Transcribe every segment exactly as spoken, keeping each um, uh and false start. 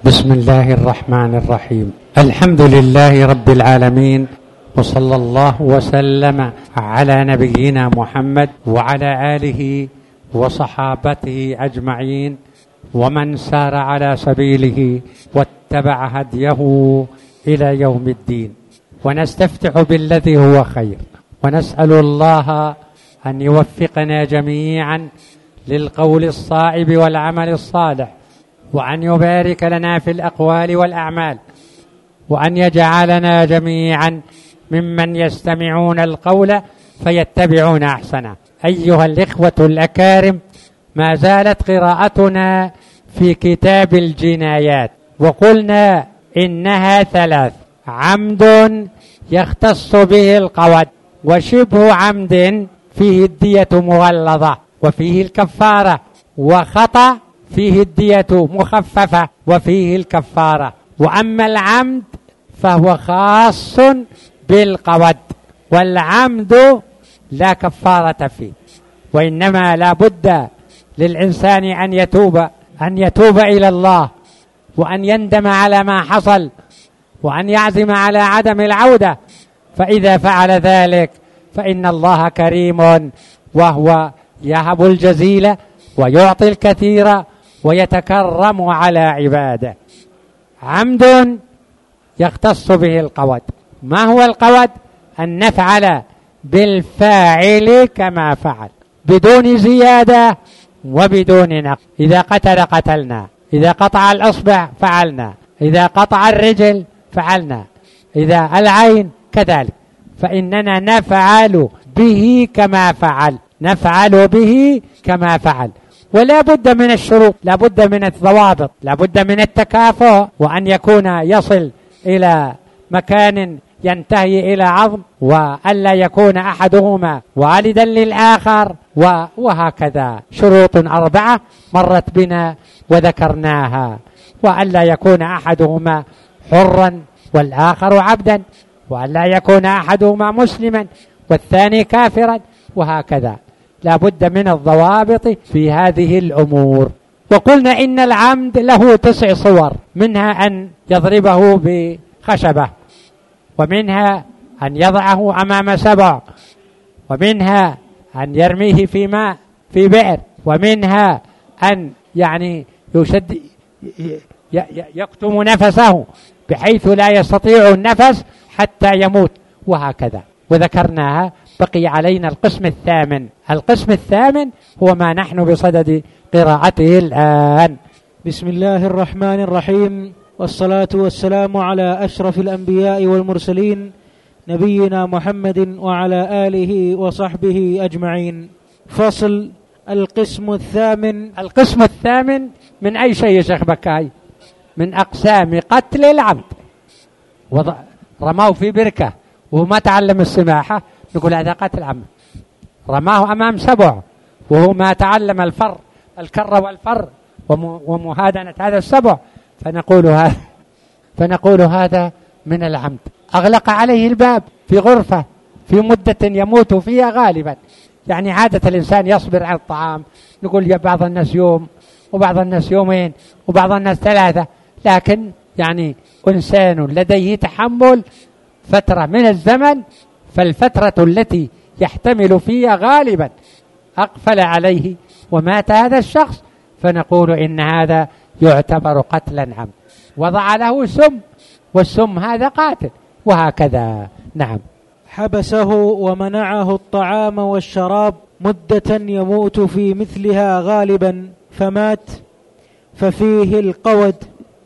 بسم الله الرحمن الرحيم. الحمد لله رب العالمين، وصلى الله وسلم على نبينا محمد وعلى آله وصحابته أجمعين ومن سار على سبيله واتبع هديه إلى يوم الدين. ونستفتح بالذي هو خير، ونسأل الله أن يوفقنا جميعا للقول الصائب والعمل الصالح، وأن يبارك لنا في الأقوال والأعمال، وأن يجعلنا جميعا ممن يستمعون القول فيتبعون أحسنه. أيها الإخوة الأكارم، ما زالت قراءتنا في كتاب الجنايات، وقلنا إنها ثلاث: عمد يختص به القود، وشبه عمد فيه الدية مغلظة وفيه الكفارة، وخطأ فيه الدية مخففة وفيه الكفارة. وأما العمد فهو خاص بالقود، والعمد لا كفارة فيه، وإنما لا بد للإنسان أن يتوب أن يتوب إلى الله، وأن يندم على ما حصل، وأن يعزم على عدم العودة. فإذا فعل ذلك فإن الله كريم، وهو يهب الجزيل ويعطي الكثير ويتكرم على عباده. عمد يختص به القود. ما هو القود؟ أن نفعل بالفاعل كما فعل بدون زيادة وبدون نقص. إذا قتل قتلنا، إذا قطع الأصبع فعلنا، إذا قطع الرجل فعلنا، إذا العين كذلك. فإننا نفعل به كما فعل، نفعل به كما فعل. ولا بد من الشروط، لا بد من الضوابط، لا بد من التكافؤ، وأن يكون يصل إلى مكان ينتهي إلى عظم، وألا يكون أحدهما والدا للآخر، وهكذا شروط أربعة مرت بنا وذكرناها. وألا يكون أحدهما حرا والآخر عبدا، وألا يكون أحدهما مسلما والثاني كافرا، وهكذا. لا بد من الضوابط في هذه الأمور. وقلنا إن العمد له تسع صور، منها أن يضربه بخشبة، ومنها أن يضعه أمام سبع، ومنها أن يرميه في ماء في بئر، ومنها أن يعني يشد يكتم نفسه بحيث لا يستطيع النفس حتى يموت، وهكذا. وذكرناها. بقي علينا القسم الثامن. القسم الثامن هو ما نحن بصدد قراءته الآن. بسم الله الرحمن الرحيم، والصلاة والسلام على أشرف الأنبياء والمرسلين نبينا محمد وعلى آله وصحبه أجمعين. فصل. القسم الثامن. القسم الثامن من أي شيء يا شيخ بكاي؟ من أقسام قتل العمد. رماه في بركة وهو ما تعلم السباحة، نقول هذا قتل عمد. رماه أمام سبع وهو ما تعلم الفر الكر والفر ومهادنة هذا السبع، فنقول هذا فنقول هذا من العمد. أغلق عليه الباب في غرفة في مدة يموت فيها غالبا. يعني عادة الإنسان يصبر على الطعام، نقول يا بعض الناس يوم، وبعض الناس يومين، وبعض الناس ثلاثة، لكن يعني إنسان لديه تحمل فترة من الزمن، فالفترة التي يحتمل فيها غالبا أقفل عليه ومات هذا الشخص، فنقول إن هذا يعتبر قتلا عمد. وضع له سم، والسم هذا قاتل، وهكذا. نعم. حبسه ومنعه الطعام والشراب مدة يموت في مثلها غالبا فمات، ففيه القود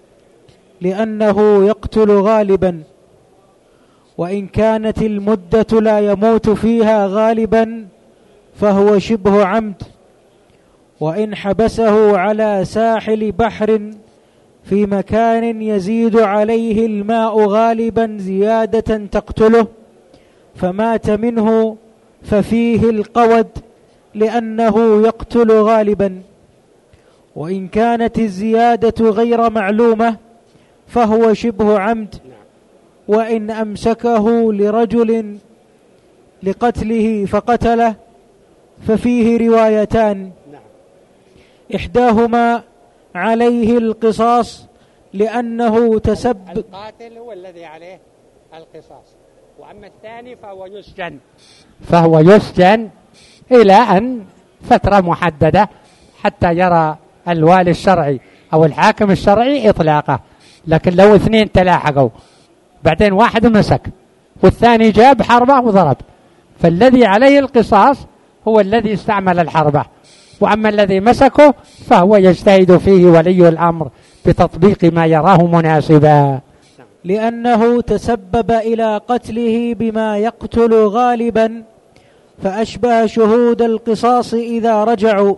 لأنه يقتل غالبا، وإن كانت المدة لا يموت فيها غالبا فهو شبه عمد. وإن حبسه على ساحل بحر في مكان يزيد عليه الماء غالبا زيادة تقتله فمات منه، ففيه القود لأنه يقتل غالبا. وإن كانت الزيادة غير معلومة فهو شبه عمد. وإن أمسكه لرجل لقتله فقتله ففيه روايتان، إحداهما عليه القصاص لأنه تسبب. القاتل هو الذي عليه القصاص، وأما الثاني فهو يسجن فهو يسجن إلى أن فترة محددة حتى يرى الوالي الشرعي أو الحاكم الشرعي إطلاقه. لكن لو اثنين تلاحقوا بعدين واحد مسك والثاني جاب حربة وضرب، فالذي عليه القصاص هو الذي استعمل الحربة، وأما الذي مسكه فهو يجتهد فيه ولي الأمر بتطبيق ما يراه مناسبا، لأنه تسبب إلى قتله بما يقتل غالبا، فأشبه شهود القصاص إذا رجعوا.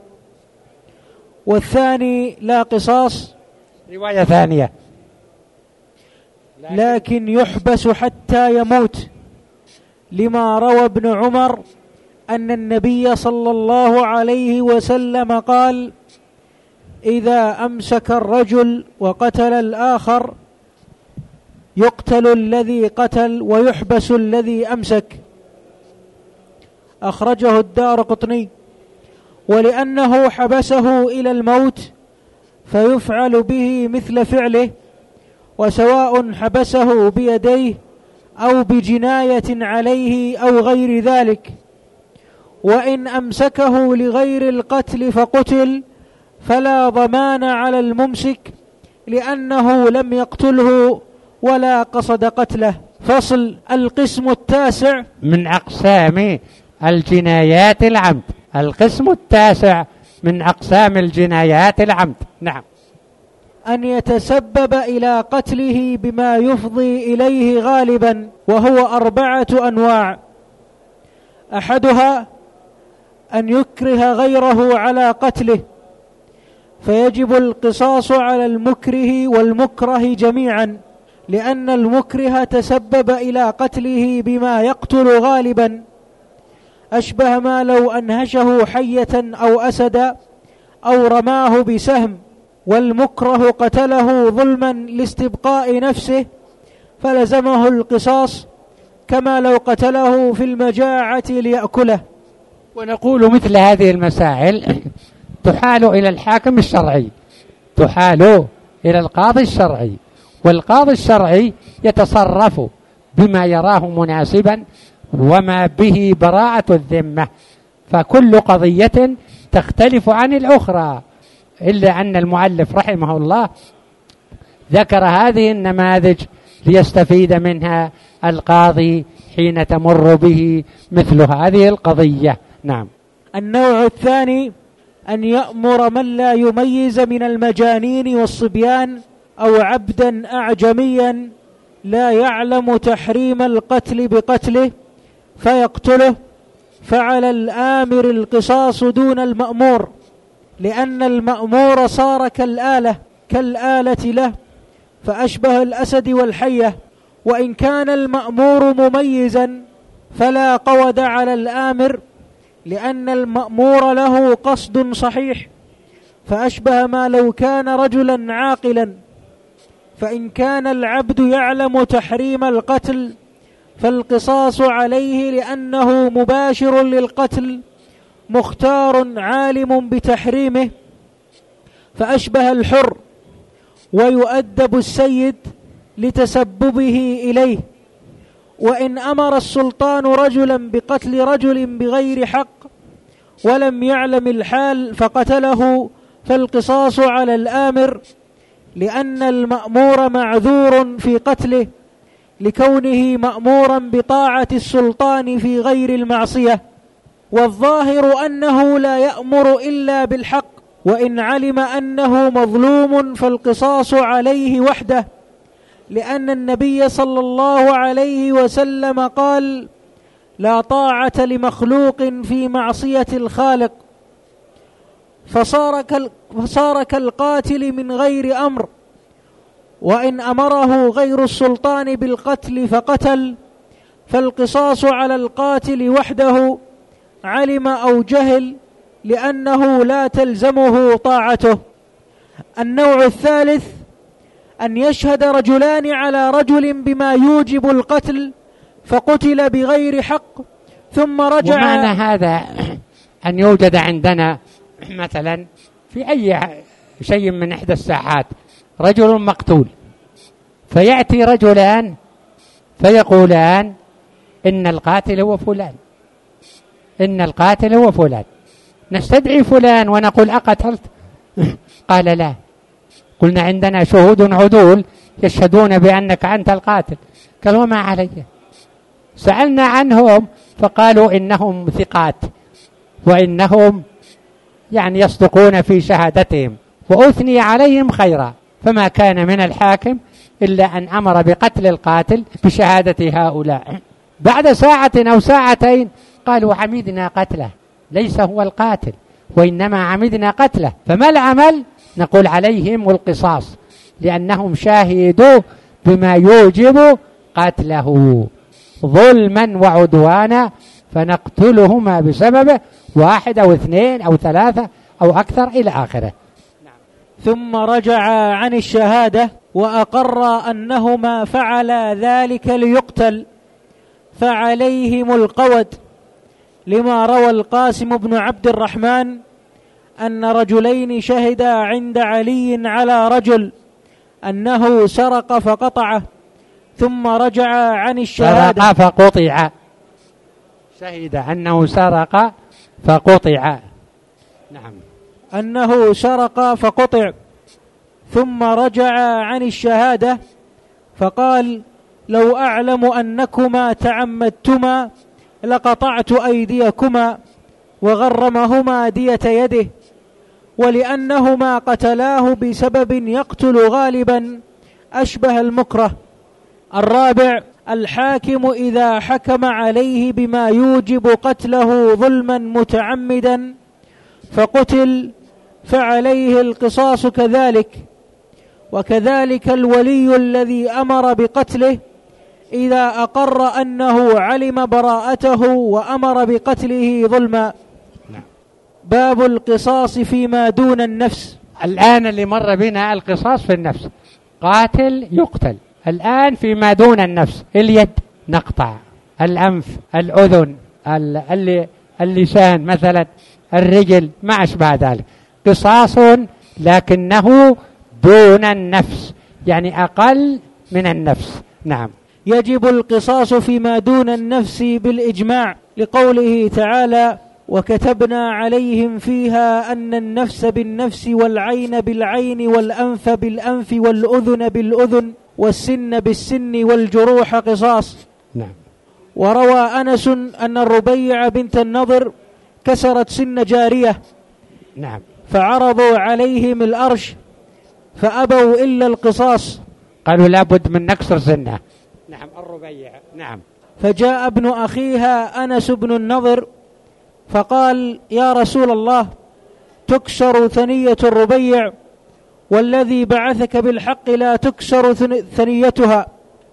والثاني لا قصاص، رواية ثانية، لكن يحبس حتى يموت، لما روى ابن عمر أن النبي صلى الله عليه وسلم قال: إذا أمسك الرجل وقتل الآخر يقتل الذي قتل ويحبس الذي أمسك. أخرجه الدارقطني. ولأنه حبسه إلى الموت فيفعل به مثل فعله، وسواء حبسه بيديه أو بجناية عليه أو غير ذلك. وإن أمسكه لغير القتل فقتل فلا ضمان على الممسك، لأنه لم يقتله ولا قصد قتله. فصل. القسم التاسع من أقسام الجنايات العمد. القسم التاسع من أقسام الجنايات العمد. نعم. أن يتسبب إلى قتله بما يفضي إليه غالبا، وهو أربعة أنواع. أحدها أن يكره غيره على قتله، فيجب القصاص على المكره والمكره جميعا، لأن المكره تسبب إلى قتله بما يقتل غالبا، أشبه ما لو أنهشه حية أو أسدا أو رماه بسهم، والمكره قتله ظلما لاستبقاء نفسه فلزمه القصاص، كما لو قتله في المجاعة ليأكله. ونقول مثل هذه المسائل تحال إلى الحاكم الشرعي، تحال إلى القاضي الشرعي، والقاضي الشرعي يتصرف بما يراه مناسبا وما به براءة الذمة، فكل قضية تختلف عن الأخرى، إلا أن المؤلف رحمه الله ذكر هذه النماذج ليستفيد منها القاضي حين تمر به مثل هذه القضية. نعم. النوع الثاني أن يأمر من لا يميز من المجانين والصبيان أو عبدا أعجميا لا يعلم تحريم القتل بقتله فيقتله، فعلى الآمر القصاص دون المأمور، لأن المأمور صار كالآلة كالآلة له، فأشبه الأسد والحية. وإن كان المأمور مميزا فلا قود على الآمر، لأن المأمور له قصد صحيح، فأشبه ما لو كان رجلا عاقلا. فإن كان العبد يعلم تحريم القتل فالقصاص عليه، لأنه مباشر للقتل مختار عالم بتحريمه، فأشبه الحر، ويؤدب السيد لتسببه إليه. وإن أمر السلطان رجلا بقتل رجل بغير حق ولم يعلم الحال فقتله فالقصاص على الآمر، لأن المأمور معذور في قتله لكونه مأمورا بطاعة السلطان في غير المعصية. والظاهر أنه لا يأمر إلا بالحق، وإن علم أنه مظلوم فالقصاص عليه وحده، لأن النبي صلى الله عليه وسلم قال: لا طاعة لمخلوق في معصية الخالق، فصار كالقاتل من غير أمر. وإن أمره غير السلطان بالقتل فقتل فالقصاص على القاتل وحده، علم أو جهل، لأنه لا تلزمه طاعته. النوع الثالث أن يشهد رجلان على رجل بما يوجب القتل فقتل بغير حق ثم رجع. ومعنى هذا أن يوجد عندنا مثلا في أي شيء من إحدى الساحات رجل مقتول، فيأتي رجلان فيقولان إن القاتل هو فلان، إن القاتل هو فلان. نستدعي فلان ونقول أقتلت؟ قال لا. قلنا عندنا شهود عدول يشهدون بأنك أنت القاتل. قال وما علي؟ سألنا عنهم فقالوا إنهم ثقات وإنهم يعني يصدقون في شهادتهم، وأثني عليهم خيرا، فما كان من الحاكم إلا أن أمر بقتل القاتل بشهادة هؤلاء. بعد ساعة أو ساعتين قالوا عمدنا قتله، ليس هو القاتل وإنما عمدنا قتله، فما العمل؟ نقول عليهم القصاص لأنهم شاهدوا بما يوجب قتله ظلما وعدوانا، فنقتلهما بسببه، واحد أو اثنين أو ثلاثة أو أكثر إلى آخره. ثم رجع عن الشهادة وأقر أنهما فعلا ذلك ليقتل، فعليهم القود، لما روى القاسم بن عبد الرحمن أن رجلين شهدا عند علي على رجل أنه سرق فقطعه، ثم رجع عن الشهادة. سرق فقطع، شهد أنه سرق فقطع. نعم، أنه سرق فقطع، ثم رجع عن الشهادة فقال لو أعلم أنكما تعمدتما لقطعت أيديكما، وغرمهما دية يده، ولأنهما قتلاه بسبب يقتل غالبا أشبه المكره. الرابع الحاكم إذا حكم عليه بما يوجب قتله ظلما متعمدا فقتل فعليه القصاص كذلك، وكذلك الولي الذي أمر بقتله إذا أقر أنه علم براءته وأمر بقتله ظلما. باب القصاص فيما دون النفس. الآن اللي مر بنا القصاص في النفس، قاتل يقتل. الآن فيما دون النفس، اليد نقطع، الأنف، الأذن، اللسان مثلا، الرجل، ما أشبه ذلك، قصاص لكنه دون النفس، يعني أقل من النفس. نعم. يجب القصاص فيما دون النفس بالإجماع، لقوله تعالى وكتبنا عليهم فيها أن النفس بالنفس والعين بالعين والأنف بالأنف والأذن بالأذن والسن بالسن والجروح قصاص. نعم. وروى أنس أن الربيع بنت النضر كسرت سن جارية، نعم، فعرضوا عليهم الأرش فأبوا إلا القصاص، قالوا لابد من نكسر سنه. نعم، الربيع. نعم. فجاء ابن أخيها أنس بن النضر فقال يا رسول الله تكسر ثنية الربيع والذي بعثك بالحق لا تكسر ثنيتها.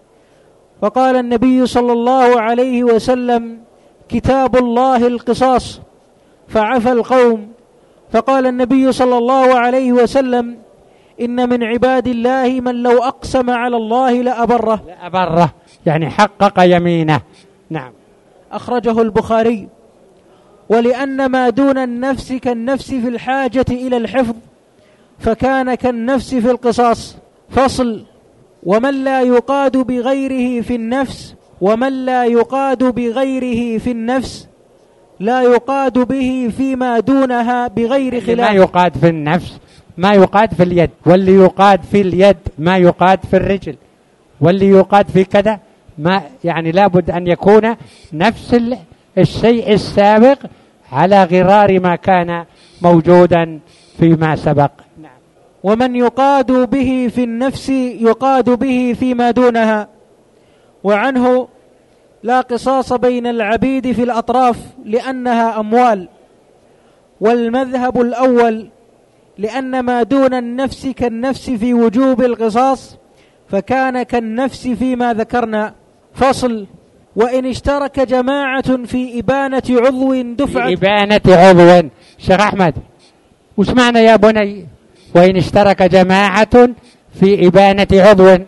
فقال النبي صلى الله عليه وسلم كتاب الله القصاص، فعفى القوم. فقال النبي صلى الله عليه وسلم إن من عباد الله من لو أقسم على الله لأبره، لأبره يعني حقق يمينه. نعم. أخرجه البخاري. ولأن ما دون النفس كالنفس في الحاجة إلى الحفظ فكان كالنفس في القصاص. فصل. ومن لا يقاد بغيره في النفس ومن لا يقاد بغيره في النفس لا يقاد به فيما دونها بغير خلاف. ما يقاد في النفس ما يقاد في اليد، واللي يقاد في اليد ما يقاد في الرجل، واللي يقاد في كذا ما، يعني لابد أن يكون نفس الشيء السابق على غرار ما كان موجودا فيما سبق. نعم. ومن يقاد به في النفس يقاد به فيما دونها. وعنه لا قصاص بين العبيد في الأطراف لأنها أموال. والمذهب الأول لأن ما دون النفس كالنفس في وجوب القصاص فكان كالنفس فيما ذكرنا. فصل. وإن اشترك جماعة في إبانة عضو دفعة. في إبانة عضو. شيخ أحمد وش معنى يا بني وإن اشترك جماعة في إبانة عضو؟ وش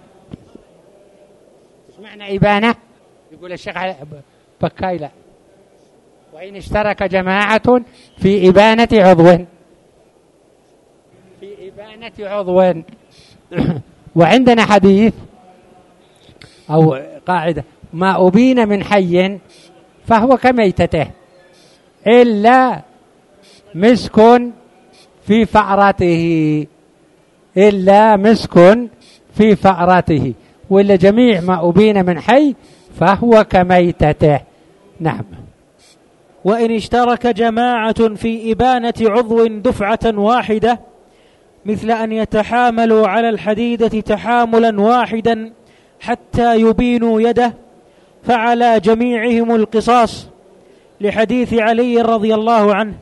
معنى إبانة؟ يقول الشيخ بكايلة وإن اشترك جماعة في إبانة عضو، في إبانة عضو وعندنا حديث أو قاعدة: ما أبين من حي فهو كميتته إلا مسك في فأرته، إلا مسك في فأرته، وإلا جميع ما أبين من حي فهو كميتته. نعم. وإن اشترك جماعة في إبانة عضو دفعة واحدة، مثل أن يتحاملوا على الحديدة تحاملا واحدا حتى يبينوا يده، فعلى جميعهم القصاص، لحديث علي رضي الله عنه.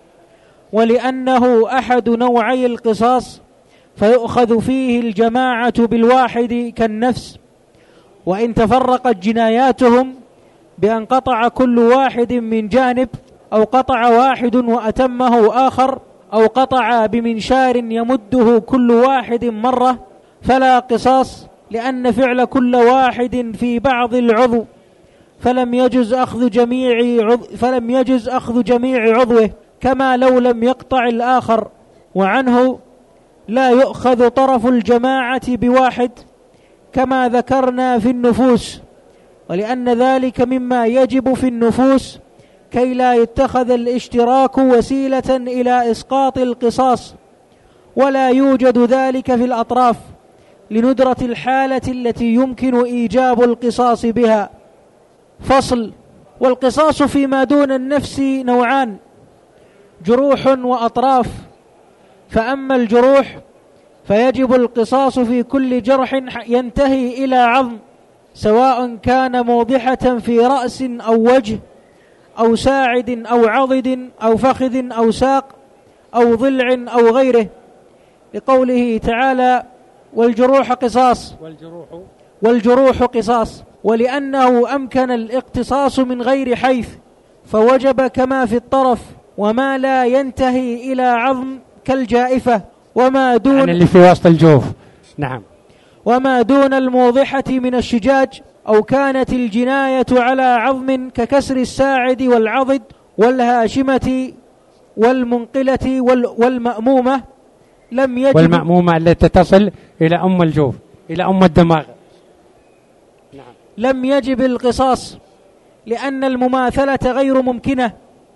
ولأنه أحد نوعي القصاص فيؤخذ فيه الجماعة بالواحد كالنفس، وإن تفرقت جناياتهم بأن قطع كل واحد من جانب، أو قطع واحد وأتمه آخر، أو قطع بمنشار يمده كل واحد مرة، فلا قصاص، لأن فعل كل واحد في بعض العضو فلم يجز أخذ جميع عضو فلم يجز أخذ جميع عضوه، كما لو لم يقطع الآخر. وعنه لا يؤخذ طرف الجماعة بواحد كما ذكرنا في النفوس، ولأن ذلك مما يجب في النفوس كي لا يتخذ الاشتراك وسيلة إلى إسقاط القصاص، ولا يوجد ذلك في الأطراف لندرة الحالة التي يمكن إيجاب القصاص بها. فصل. والقصاص فيما دون النفس نوعان: جروح وأطراف. فأما الجروح فيجب القصاص في كل جرح ينتهي إلى عظم، سواء كان موضحة في رأس أو وجه أو ساعد أو عضد أو فخذ أو ساق أو ضلع أو غيره، لقوله تعالى: والجروح قصاص والجروح, والجروح قصاص. ولأنه أمكن الاقتصاص من غير حيث فوجب كما في الطرف، وما لا ينتهي إلى عظم كالجائفة، وما دون يعني اللي في وسط الجوف. نعم. وما دون الموضحة من الشجاج، أو كانت الجناية على عظم ككسر الساعد والعضد والهاشمة والمنقلة والمأمومة، لم يجب والمأمومة التي تصل إلى أم الجوف، إلى أم الدماغ. نعم. لم يجب القصاص، لأن المماثلة غير ممكنة،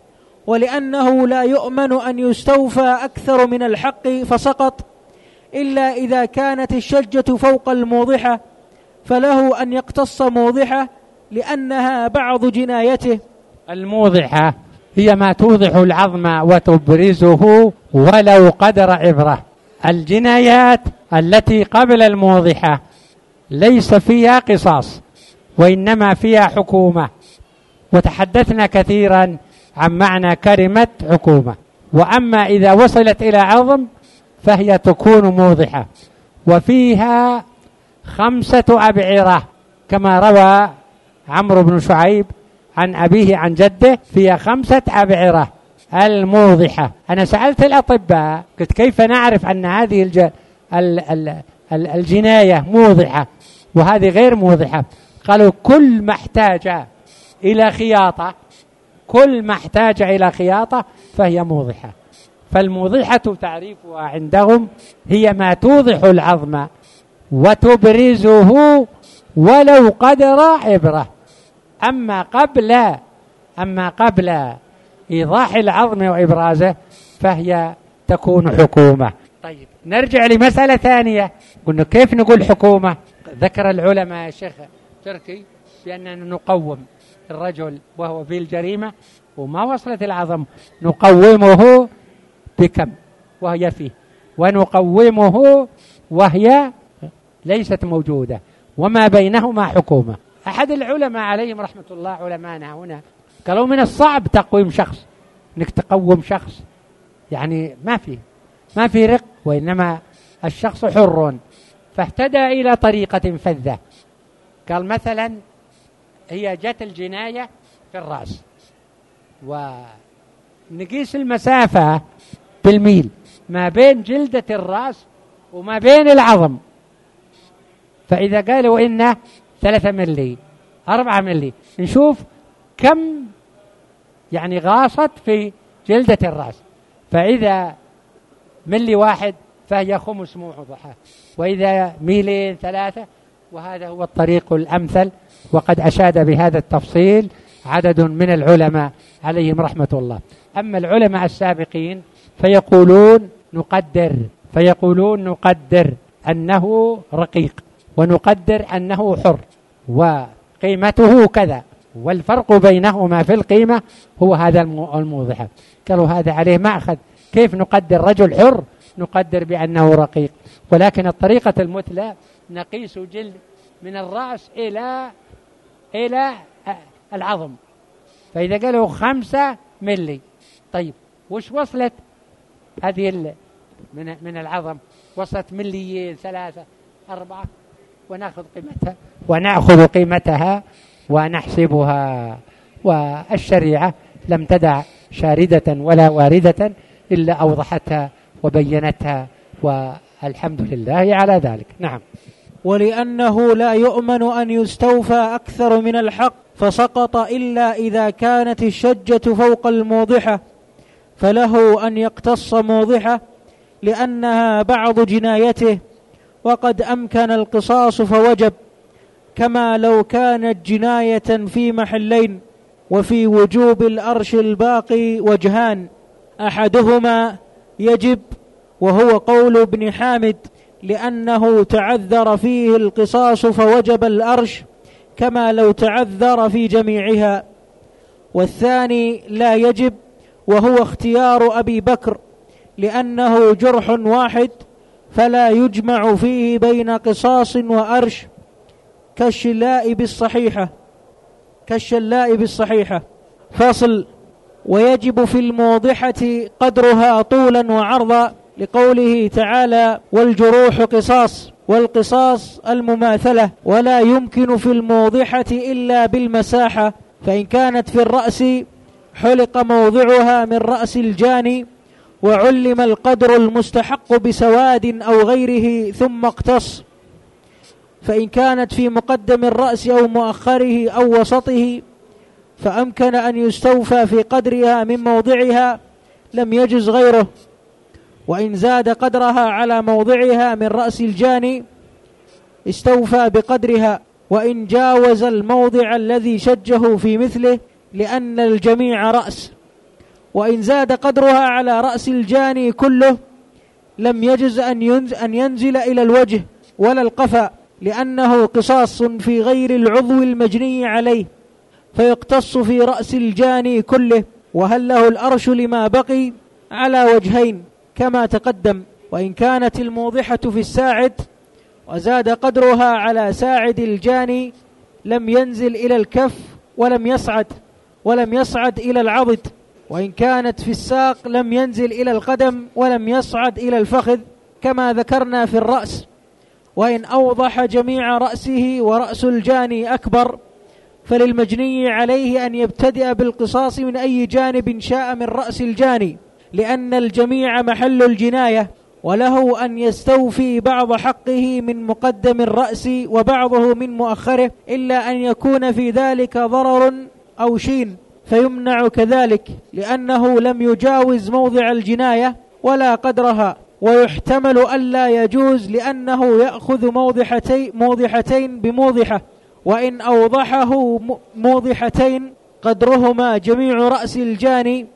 ولأنه لا يؤمن أن يستوفى أكثر من الحق فسقط، إلا إذا كانت الشجة فوق الموضحة، فله أن يقتص موضحة لأنها بعض جنايته. الموضحة هي ما توضح العظم وتبرزه ولو قدر عبرة. الجنايات التي قبل الموضحة ليس فيها قصاص، وإنما فيها حكومة، وتحدثنا كثيرا عن معنى كلمة حكومة. وأما إذا وصلت إلى عظم فهي تكون موضحة، وفيها خمسة أبعرة كما روى عمرو بن شعيب عن أبيه عن جده، فيها خمسة أبعرة الموضحة. أنا سألت الأطباء قلت: كيف نعرف أن هذه الج... ال... ال... ال... الجناية موضحة وهذه غير موضحة؟ قالوا: كل ما احتاج إلى خياطة كل ما احتاج إلى خياطة فهي موضحة. فالموضحة تعريفها عندهم هي ما توضح العظم وتبرزه ولو قدر عبرة. أما قبل أما قبل إيضاح العظم وإبرازه فهي تكون حكومة. طيب، نرجع لمسألة ثانية. قلنا كيف نقول حكومة؟ ذكر العلماء الشيخ تركي بأننا نقوم الرجل وهو في الجريمة وما وصلت العظم، نقومه بكم وهي فيه، ونقومه وهي ليست موجودة، وما بينهما حكومة. أحد العلماء عليهم رحمة الله، علماءنا هنا، قالوا من الصعب تقويم شخص، انك تقوم شخص يعني ما في ما في رق، وإنما الشخص حر. فاهتدى إلى طريقة فذة. قال مثلا هي جت الجناية في الرأس، ونقيس المسافة بالميل ما بين جلدة الرأس وما بين العظم، فإذا قالوا إنه ثلاثة ملي أربعة ملي، نشوف كم يعني غاصت في جلدة الرأس. فإذا ملي واحد فهي خمس موضحة، وإذا ميلين ثلاثة، وهذا هو الطريق الأمثل. وقد أشاد بهذا التفصيل عدد من العلماء عليهم رحمة الله. أما العلماء السابقين فيقولون نقدر فيقولون نقدر أنه رقيق، ونقدر أنه حر، وقيمته كذا، والفرق بينهما في القيمة هو هذا الموضحة. قالوا هذا عليه مأخذ، كيف نقدر رجل حر؟ نقدر بأنه رقيق. ولكن الطريقة المثلى نقيس جلد من الرأس إلى إلى العظم، فإذا قالوا خمسة ملي، طيب وش وصلت هذه من من العظم؟ وصلت مليين، ثلاثة، أربعة، ونأخذ قيمتها ونأخذ قيمتها ونحسبها. والشريعة لم تدع شاردة ولا واردة إلا أوضحتها وبينتها، والحمد لله على ذلك. نعم. ولأنه لا يؤمن أن يستوفى أكثر من الحق فسقط إلا إذا كانت الشجة فوق الموضحة، فله أن يقتص موضحة لأنها بعض جنايته، وقد أمكن القصاص فوجب، كما لو كانت جناية في محلين. وفي وجوب الأرش الباقي وجهان، أحدهما يجب وهو قول ابن حامد لأنه تعذر فيه القصاص فوجب الأرش كما لو تعذر في جميعها، والثاني لا يجب وهو اختيار أبي بكر لأنه جرح واحد فلا يجمع فيه بين قصاص وأرش كالشلاء بالصحيحة كالشلاء بالصحيحة. فصل. ويجب في الموضحة قدرها طولا وعرضا، لقوله تعالى والجروح قصاص، والقصاص المماثلة، ولا يمكن في الموضحة إلا بالمساحة، فإن كانت في الرأس حلق موضعها من رأس الجاني وعلم القدر المستحق بسواد أو غيره ثم اقتص، فإن كانت في مقدم الرأس أو مؤخره أو وسطه فأمكن أن يستوفى في قدرها من موضعها لم يجز غيره، وإن زاد قدرها على موضعها من رأس الجاني استوفى بقدرها، وإن جاوز الموضع الذي شجه في مثله لأن الجميع رأس، وإن زاد قدرها على رأس الجاني كله لم يجز أن ينزل إلى الوجه ولا القفا، لأنه قصاص في غير العضو المجني عليه، فيقتص في رأس الجاني كله. وهل له الأرش لما بقي على وجهين كما تقدم. وإن كانت الموضحة في الساعد وزاد قدرها على ساعد الجاني لم ينزل إلى الكف ولم يصعد ولم يصعد إلى العضد، وإن كانت في الساق لم ينزل إلى القدم ولم يصعد إلى الفخذ كما ذكرنا في الرأس. وإن أوضح جميع رأسه ورأس الجاني أكبر فللمجني عليه أن يبتدئ بالقصاص من أي جانب شاء من رأس الجاني، لأن الجميع محل الجناية، وله أن يستوفي بعض حقه من مقدم الرأس وبعضه من مؤخره، إلا أن يكون في ذلك ضرر أو شين فيمنع كذلك، لأنه لم يجاوز موضع الجناية ولا قدرها. ويحتمل ألا يجوز لأنه يأخذ موضحتين, موضحتين بموضحة، وإن أوضحه موضحتين قدرهما جميع رأس الجاني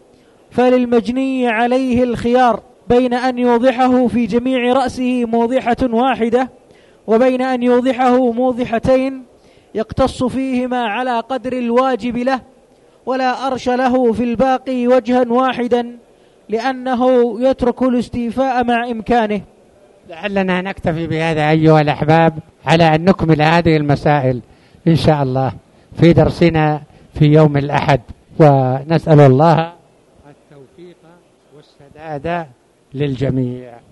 فللمجني عليه الخيار بين أن يوضحه في جميع رأسه موضحة واحدة وبين أن يوضحه موضحتين يقتص فيهما على قدر الواجب له، ولا أرش له في الباقي وجها واحدا لأنه يترك الاستيفاء مع إمكانه. لعلنا نكتفي بهذا أيها الأحباب على أن نكمل هذه المسائل إن شاء الله في درسنا في يوم الأحد، ونسأل الله التوفيق والسداد للجميع.